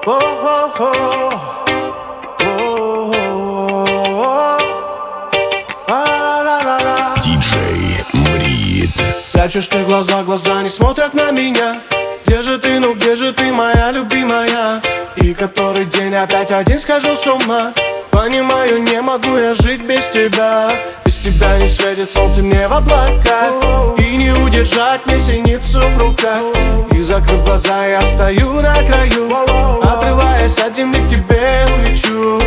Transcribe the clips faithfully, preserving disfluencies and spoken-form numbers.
Диджей Мрид. Прячешь ты глаза, глаза не смотрят на меня. Где же ты, ну где же ты, моя любимая? И который день опять один схожу с ума. Понимаю, не могу я жить без тебя. Без тебя не светит солнце мне в облаках. И не удержать мне синицу в руках. И закрыв глаза, я стою на краю. Отрываясь от земли, к тебе улечу.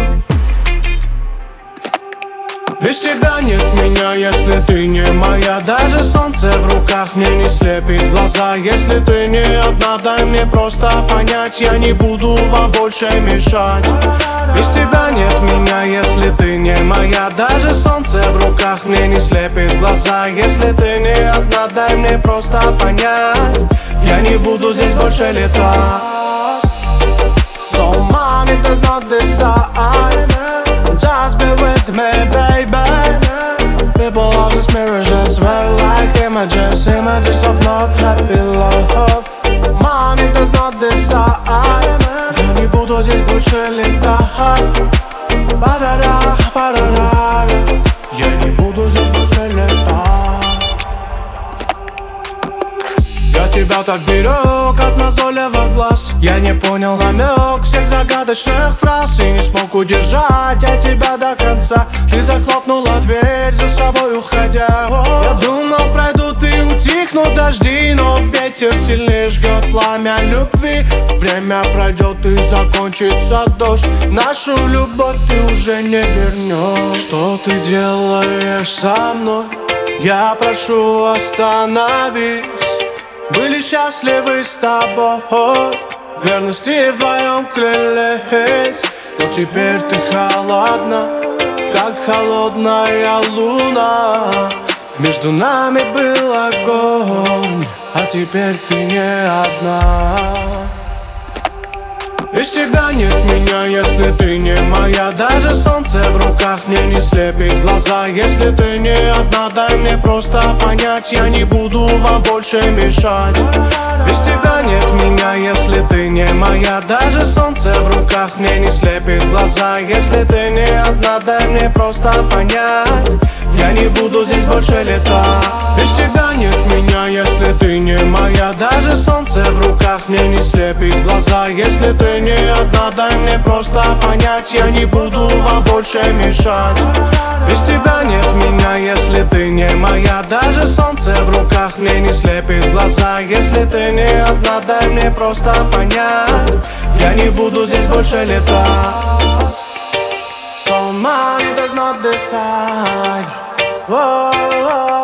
Без тебя нет меня, если ты не моя. Даже солнце в руках мне не слепит глаза. Если ты не одна, дай мне просто понять. Я не буду вам больше мешать. Без тебя нет меня, если ты не моя. Даже солнце в руках мне не слепит глаза. Если ты не одна, дай мне просто понять. Я не буду здесь больше летать. So money does not decide. Just be with me, baby. People of this mirror just smell like images. Images of not happy love. Money does not decide. Я не буду здесь больше летать. Ба-да-да, ба-да-да. Я не буду здесь больше летать. Я тебя так берег от назойливых глаз. Я не понял намек всех загадочных фраз. И не смог удержать я тебя до конца. Ты захлопнула дверь за собой уходя. Я думал, пройдут и утихнут дожди, но ветер сильнее жгет пламя любви. Время пройдет и закончится дождь. Нашу любовь ты уже не вернешь. Что ты делаешь со мной? Я прошу, остановись. Были счастливы с тобой, в верности вдвоем клялись. Но теперь ты холодна, как холодная луна. Между нами был огонь, а теперь ты не одна. Без тебя нет меня, если ты не моя. Даже солнце в руках мне не слепит глаза. Если ты не одна, дай мне просто понять. Я не буду вам больше мешать. Без тебя нет меня, если ты не моя. Даже солнце в руках мне не слепит глаза. Если ты не одна, дай мне просто понять. Я не буду здесь больше летать. Без тебя нет меня, если ты не моя. Даже солнце в руках мне не слепит глаза. Если ты не одна, дай мне просто понять. Я не буду вам больше мешать. Без тебя нет меня, если ты не моя. Даже солнце в руках мне не слепит глаза. Если ты не одна, дай мне просто понять. Я не буду здесь больше летать. So money does not decide. Whoa, whoa.